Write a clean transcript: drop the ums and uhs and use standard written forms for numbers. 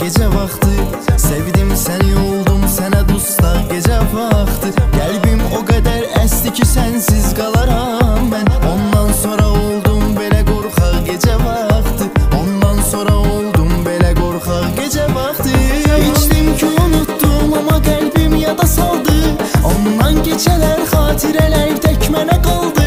gece vakti. Sevdim seni, oldum sənə dusta gece vakti. Qəlbim o qədər əsdi ki sensiz qalaram mən. Ondan sonra oldum belə qorxaq gece vakti. Ondan sonra oldum belə qorxaq gece vakti. İçdim ki unuttum amma qəlbim yada saldı. Ondan keçələr xatirələr tək mənə qaldı.